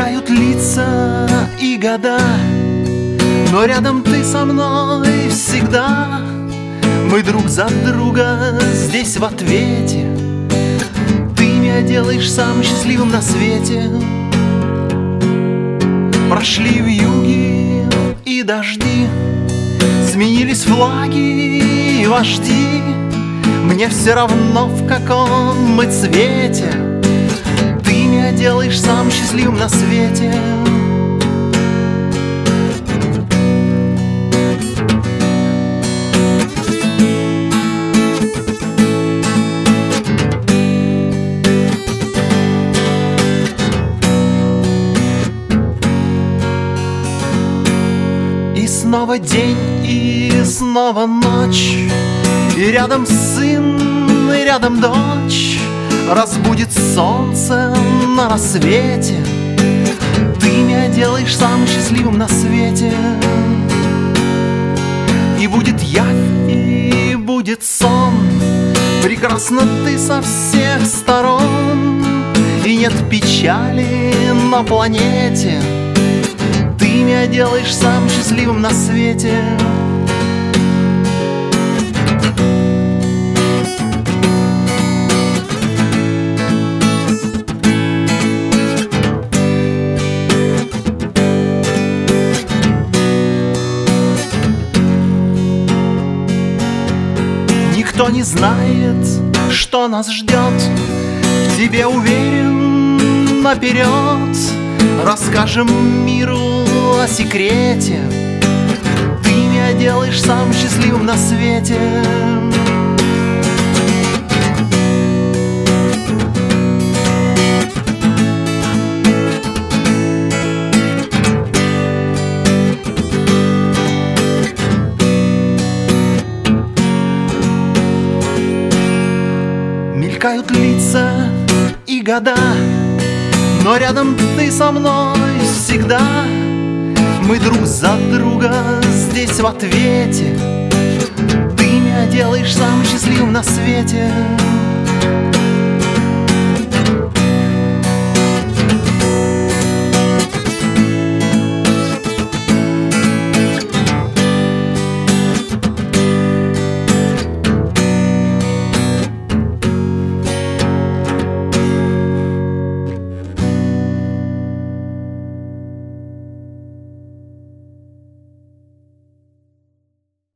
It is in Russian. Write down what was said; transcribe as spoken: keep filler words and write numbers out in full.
Мелькают лица и года, но рядом ты со мной всегда. Мы друг за друга здесь в ответе. Ты меня делаешь самым счастливым на свете. Прошли вьюги и дожди, сменились флаги и вожди. Мне все равно, в каком мы цвете. Ты меня делаешь самым счастливым на свете. И снова день, и снова ночь, и рядом сын, и рядом дочь. Разбудит солнце на рассвете. Ты меня делаешь самым счастливым на свете. И будет явь, и будет сон. Прекрасна ты со всех сторон. И нет печали на планете. Ты меня делаешь самым счастливым на свете. Никто не знает, что нас ждет. В тебе уверен наперед. Расскажем миру о секрете. Ты меня делаешь самым счастливым на свете. Мелькают лица и года, но рядом ты со мной всегда. Мы друг за друга здесь в ответе. Ты меня делаешь самым счастливым на свете.